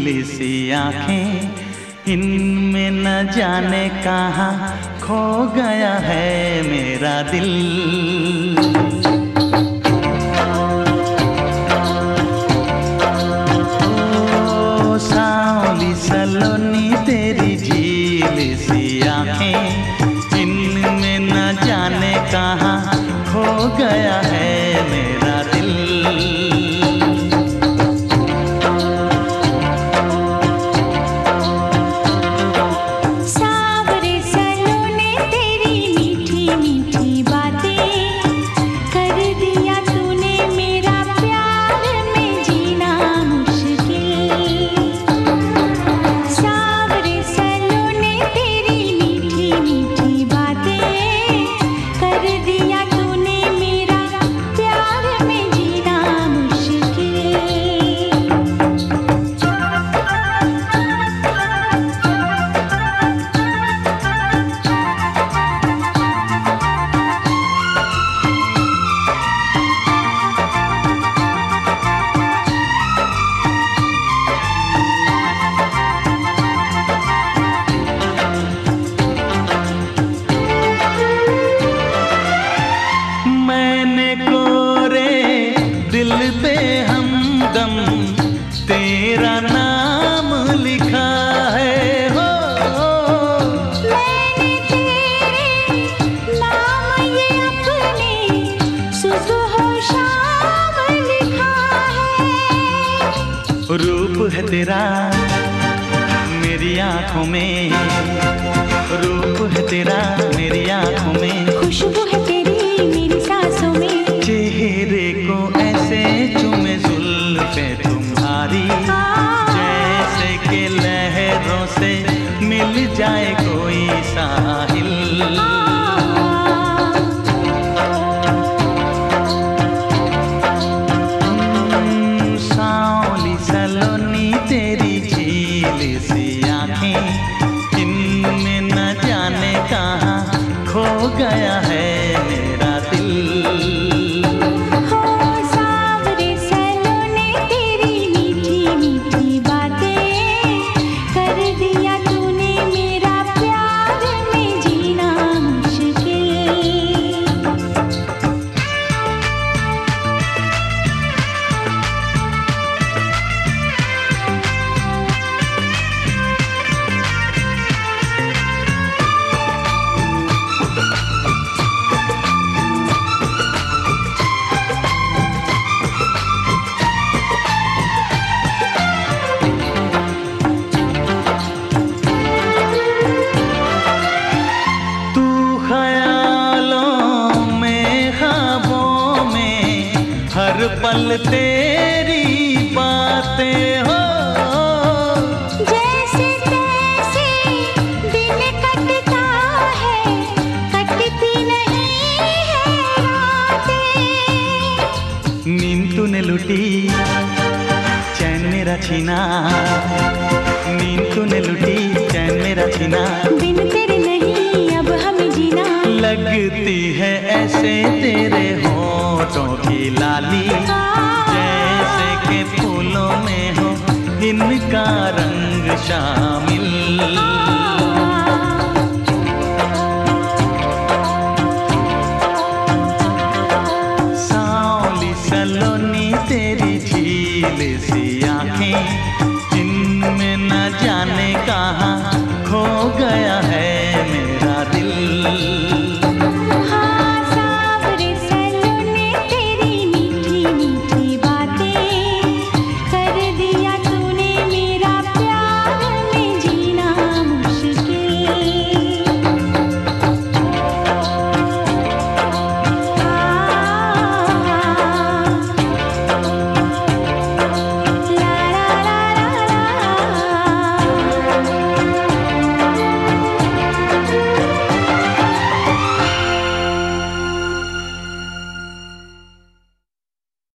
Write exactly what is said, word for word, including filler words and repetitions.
झील सी आँखें, इनमें न जाने कहाँ खो गया है मेरा दिल। ओ सांवली सलोनी तेरी झील सी आँखें, इनमें न जाने कहाँ खो गया है मेरा दिल। दिल पे हमदम तेरा नाम लिखा है हो, मैंने तेरे नाम ये अपने सुबह शाम लिखा है। रूप है तेरा मेरी आँखों में, रूप है तेरा मेरी आँखों में, खुशबू है तेरी मेरी सांसों में, चेहरे को ऐसे चूमे जुल्फे तुम्हारी, जैसे कि लहरों से मिल जाए कोई साहिल। सांवली सलोनी तेरी झील सी आँखें, इनमें न जाने कहाँ खो गया है मेरा दिल। हर पल तेरी बातें हो, जैसे तैसे दिन कटता है, कटती नहीं है रातें। नींद तूने लुटी, चैन मेरा छीना,